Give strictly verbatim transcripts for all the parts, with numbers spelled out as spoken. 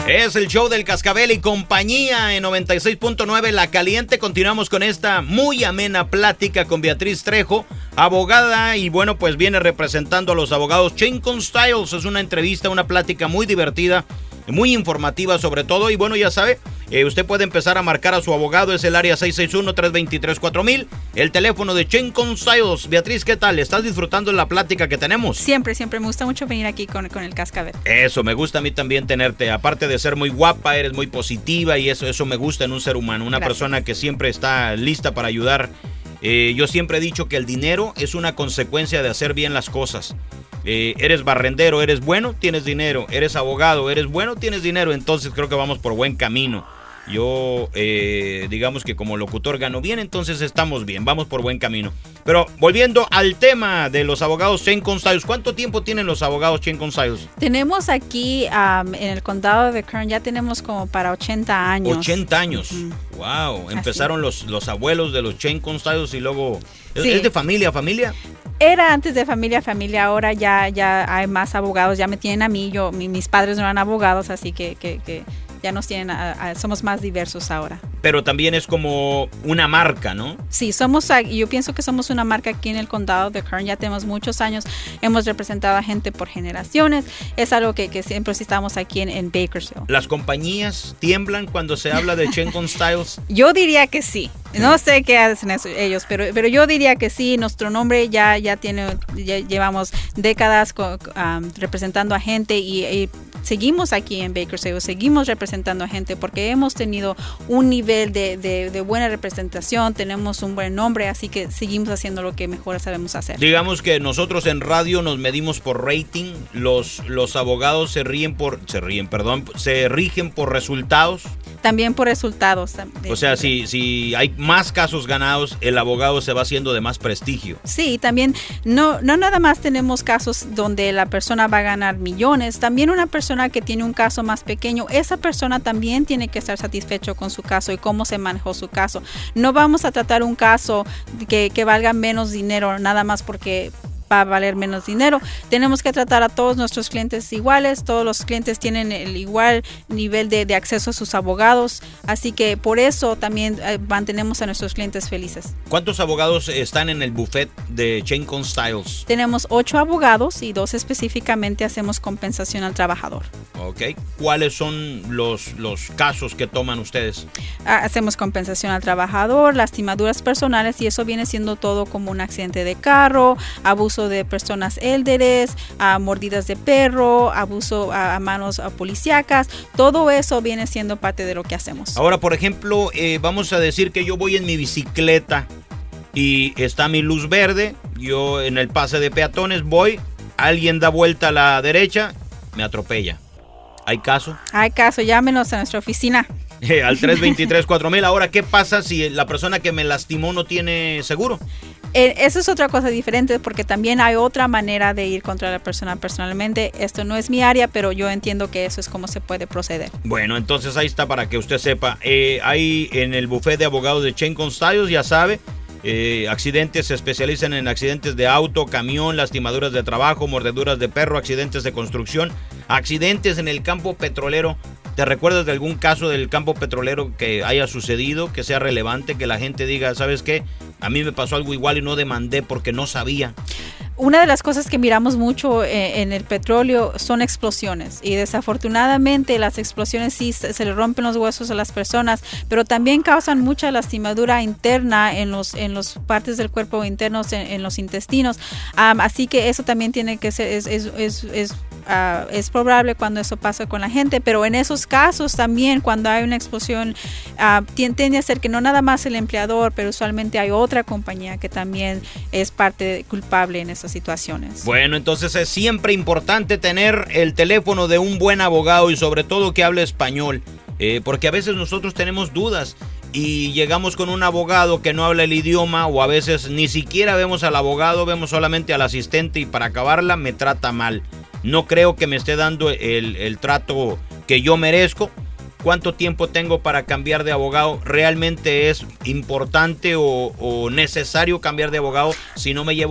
Es el show del Cascabel y compañía en noventa y seis punto nueve La Caliente. Continuamos con esta muy amena plática con Beatriz Trejo, abogada, y bueno, pues viene representando a los abogados Chain Con Styles. Es una entrevista, una plática muy divertida, muy informativa sobre todo, y bueno, ya sabe, eh, usted puede empezar a marcar a su abogado, es el área seis seis uno, tres dos tres, cuatro mil, el teléfono de Chain Con Styles. Beatriz, ¿qué tal? ¿Estás disfrutando de la plática que tenemos? Siempre, siempre, me gusta mucho venir aquí con, con el Cascabel. Eso, me gusta a mí también tenerte, aparte de ser muy guapa, eres muy positiva, y eso, eso me gusta en un ser humano, una Gracias. persona que siempre está lista para ayudar. Eh, yo siempre he dicho que el dinero es una consecuencia de hacer bien las cosas. Eh, eres barrendero, eres bueno, tienes dinero. Eres abogado, eres bueno, tienes dinero. Entonces creo que vamos por buen camino. Yo, eh, digamos que como locutor gano bien, entonces estamos bien, vamos por buen camino. Pero volviendo al tema de los abogados Chain Con Styles, ¿cuánto tiempo tienen los abogados Chain Con Styles? Tenemos aquí um, en el condado de Kern, ya tenemos como para ochenta años. ochenta años, uh-huh. Wow, empezaron los, los abuelos de los Chain Con Styles y luego... Sí. ¿Es de familia, familia? Era antes de familia, familia, ahora ya, ya hay más abogados, ya me tienen a mí, yo, mi, mis padres no eran abogados, así que... que, que ya nos tienen, a, a, somos más diversos ahora. Pero también es como una marca, ¿no? Sí, somos, yo pienso que somos una marca aquí en el condado de Kern, ya tenemos muchos años, hemos representado a gente por generaciones, es algo que, que siempre estamos aquí en, en Bakersfield. ¿Las compañías tiemblan cuando se habla de Chain Con Styles? Yo diría que sí, no sé qué hacen eso, ellos, pero, pero yo diría que sí, nuestro nombre ya, ya tiene, ya llevamos décadas um, representando a gente y, y seguimos aquí en Bakersfield, seguimos representando a gente porque hemos tenido un nivel de, de, de buena representación, tenemos un buen nombre, así que seguimos haciendo lo que mejor sabemos hacer. Digamos que nosotros en radio nos medimos por rating, los, los abogados se ríen por, se ríen, perdón, se rigen por resultados. También por resultados. O sea, si, si hay más casos ganados, el abogado se va haciendo de más prestigio. Sí, también no, no nada más tenemos casos donde la persona va a ganar millones, también una persona que tiene un caso más pequeño, esa persona también tiene que estar satisfecho con su caso y cómo se manejó su caso. No vamos a tratar un caso que, que valga menos dinero nada más porque va a valer menos dinero. Tenemos que tratar a todos nuestros clientes iguales, todos los clientes tienen el igual nivel de, de acceso a sus abogados, así que por eso también eh, mantenemos a nuestros clientes felices. ¿Cuántos abogados están en el buffet de Chain Con Styles? Tenemos ocho abogados y dos específicamente hacemos compensación al trabajador. Ok, ¿cuáles son los, los casos que toman ustedes? Ah, hacemos compensación al trabajador, lastimaduras personales y eso viene siendo todo como un accidente de carro, abuso de personas élderes, a mordidas de perro, abuso a, a manos a policíacas, todo eso viene siendo parte de lo que hacemos. Ahora, por ejemplo, eh, vamos a decir que yo voy en mi bicicleta y está mi luz verde, yo en el pase de peatones voy, alguien da vuelta a la derecha, me atropella. ¿Hay caso? Hay caso, llámenos a nuestra oficina. Eh, al tres dos tres, cuatro mil. Ahora, ¿qué pasa si la persona que me lastimó no tiene seguro? Eh, eso es otra cosa diferente porque también hay otra manera de ir contra la persona personalmente. Esto no es mi área, pero yo entiendo que eso es como se puede proceder. Bueno, entonces ahí está para que usted sepa. Eh, hay en el buffet de abogados de Chain Con Styles, ya sabe, eh, accidentes, se especializan en accidentes de auto, camión, lastimaduras de trabajo, mordeduras de perro, accidentes de construcción, accidentes en el campo petrolero. ¿Te recuerdas de algún caso del campo petrolero que haya sucedido, que sea relevante, que la gente diga, ¿sabes qué? A mí me pasó algo igual y no demandé porque no sabía. Una de las cosas que miramos mucho eh, en el petróleo son explosiones y desafortunadamente las explosiones sí se, se le rompen los huesos a las personas, pero también causan mucha lastimadura interna en los en los partes del cuerpo internos, en, en los intestinos. Um, así que eso también tiene que ser, es, es, es, es Uh, es probable cuando eso pasa con la gente, pero en esos casos también cuando hay una explosión uh, tiende a ser que no nada más el empleador, pero usualmente hay otra compañía que también es parte culpable en esas situaciones. Bueno, entonces es siempre importante tener el teléfono de un buen abogado y sobre todo que hable español, eh, porque a veces nosotros tenemos dudas y llegamos con un abogado que no habla el idioma o a veces ni siquiera vemos al abogado, vemos solamente al asistente y para acabarla me trata mal. No creo que me esté dando el, el trato que yo merezco. ¿Cuánto tiempo tengo para cambiar de abogado? ¿Realmente es importante o, o necesario cambiar de abogado si no me llevo bien?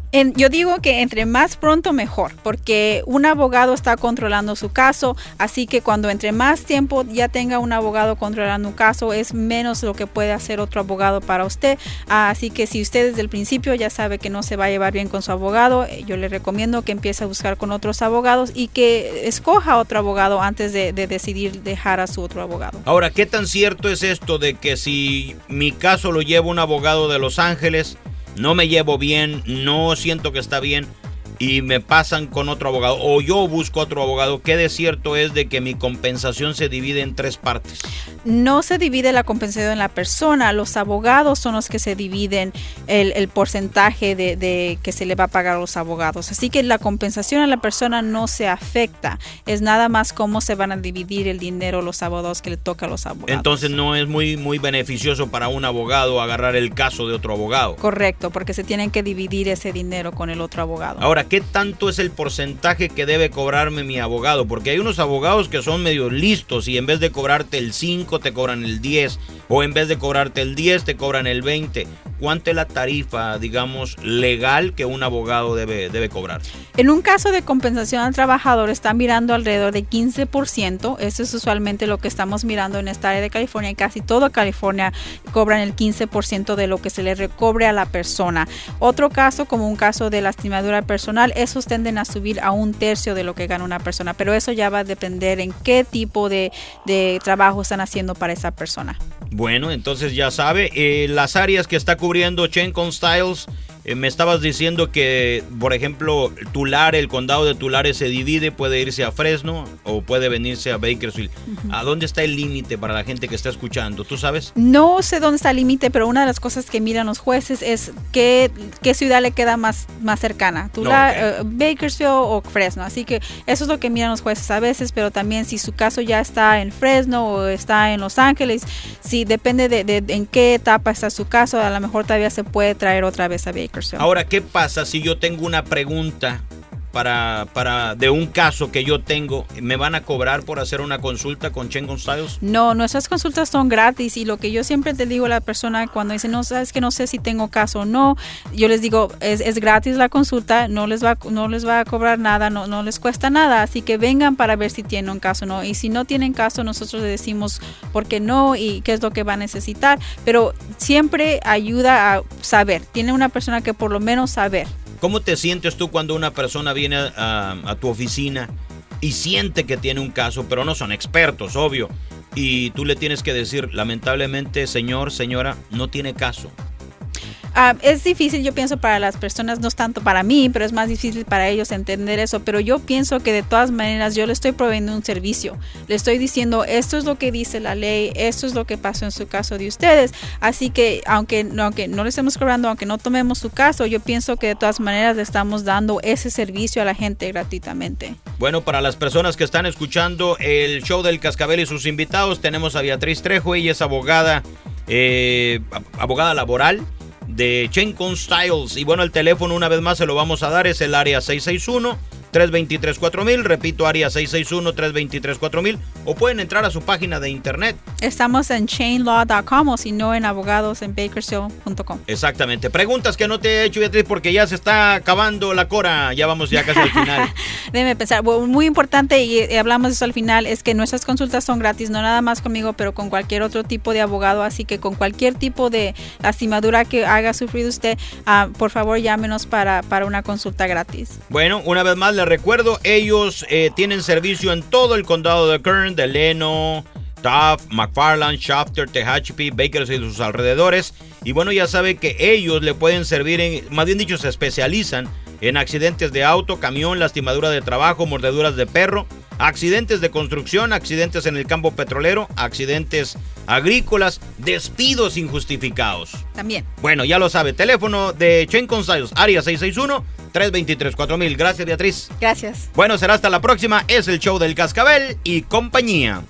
En, yo digo que entre más pronto mejor, porque un abogado está controlando su caso, así que cuando entre más tiempo ya tenga un abogado controlando un caso, es menos lo que puede hacer otro abogado para usted. Ah, así que si usted desde el principio ya sabe que no se va a llevar bien con su abogado, yo le recomiendo que empiece a buscar con otros abogados y que escoja otro abogado antes de, de decidir dejar a su otro abogado. Ahora, ¿qué tan cierto es esto de que si mi caso lo lleva un abogado de Los Ángeles, no me llevo bien, no siento que está bien y me pasan con otro abogado o yo busco otro abogado, qué de cierto es de que mi compensación se divide en tres partes? No se divide la compensación en la persona, los abogados son los que se dividen el, el porcentaje de, de que se le va a pagar a los abogados, así que la compensación a la persona no se afecta, es nada más cómo se van a dividir el dinero los abogados que le toca a los abogados. Entonces no es muy, muy beneficioso para un abogado agarrar el caso de otro abogado. Correcto, porque se tienen que dividir ese dinero con el otro abogado. Ahora, ¿qué tanto es el porcentaje que debe cobrarme mi abogado? Porque hay unos abogados que son medio listos y en vez de cobrarte el cinco te cobran el diez o en vez de cobrarte el diez te cobran el veinte. ¿Cuánto es la tarifa, digamos, legal que un abogado debe, debe cobrar? En un caso de compensación al trabajador está mirando alrededor de quince por ciento. Eso es usualmente lo que estamos mirando en esta área de California. Y casi toda California cobran el quince por ciento de lo que se le recobre a la persona. Otro caso, como un caso de lastimadura personal, esos tienden a subir a un tercio de lo que gana una persona. Pero eso ya va a depender en qué tipo de, de trabajo están haciendo para esa persona. Bueno, entonces ya sabe, eh, las áreas que está cubriendo Chencon Styles, eh, me estabas diciendo que, por ejemplo, Tulare, el condado de Tulare se divide, puede irse a Fresno o puede venirse a Bakersfield. Uh-huh. ¿A dónde está el límite para la gente que está escuchando? ¿Tú sabes? No sé dónde está el límite, pero una de las cosas que miran los jueces es qué, qué ciudad le queda más, más cercana, Tulare, no, okay. uh, Bakersfield o Fresno. Así que eso es lo que miran los jueces a veces, pero también si su caso ya está en Fresno o está en Los Ángeles, si depende de, de, de en qué etapa está su caso, a lo mejor todavía se puede traer otra vez a Bakersfield. Ahora, ¿qué pasa si yo tengo una pregunta para, para de un caso que yo tengo? ¿Me van a cobrar por hacer una consulta con Chencon Styles? No, nuestras consultas son gratis y lo que yo siempre te digo a la persona cuando dice, no, sabes que no sé si tengo caso o no, yo les digo, es, es gratis la consulta, no les va, no les va a cobrar nada, no, no les cuesta nada, así que vengan para ver si tienen un caso o no. Y si no tienen caso, nosotros les decimos por qué no y qué es lo que va a necesitar, pero siempre ayuda a saber, tiene una persona que por lo menos saber. ¿Cómo te sientes tú cuando una persona viene a, a, a tu oficina y siente que tiene un caso, pero no son expertos, obvio, y tú le tienes que decir, lamentablemente, señor, señora, no tiene caso? Uh, es difícil, yo pienso, para las personas, no es tanto para mí, pero es más difícil para ellos entender eso, pero yo pienso que de todas maneras yo le estoy proveyendo un servicio, le estoy diciendo esto es lo que dice la ley, esto es lo que pasó en su caso de ustedes, así que aunque no, aunque no le estemos cobrando, aunque no tomemos su caso, yo pienso que de todas maneras le estamos dando ese servicio a la gente gratuitamente. Bueno, para las personas que están escuchando el show del Cascabel y sus invitados, tenemos a Beatriz Trejo, ella es abogada, eh, abogada laboral de Chencon Styles. Y bueno, el teléfono una vez más se lo vamos a dar, es el área seis seis uno, tres dos tres, cuatro mil, repito, área seis seis uno, tres dos tres, cuatro mil, o pueden entrar a su página de internet. Estamos en chain law punto com o si no en abogados en bakersfield punto com. Exactamente. Preguntas que no te he hecho, Beatriz, porque ya se está acabando la cora, ya vamos ya casi al final. Déjeme pensar, bueno, muy importante y hablamos de eso al final, es que nuestras consultas son gratis, no nada más conmigo, pero con cualquier otro tipo de abogado, así que con cualquier tipo de lastimadura que haga sufrir usted, uh, por favor llámenos para, para una consulta gratis. Bueno, una vez más les recuerdo, ellos eh, tienen servicio en todo el condado de Kern, de Leno, Taft, McFarland, Shafter, Tehachapi, Bakersfield y sus alrededores. Y bueno, ya sabe que ellos le pueden servir, en, más bien dicho, se especializan en accidentes de auto, camión, lastimadura de trabajo, mordeduras de perro, accidentes de construcción, accidentes en el campo petrolero, accidentes agrícolas, despidos injustificados. También. Bueno, ya lo sabe, teléfono de Chencon Styles, área seis seis uno, tres dos tres, cuatro mil. Gracias, Beatriz. Gracias. Bueno, será hasta la próxima. Es el show del Cascabel y compañía.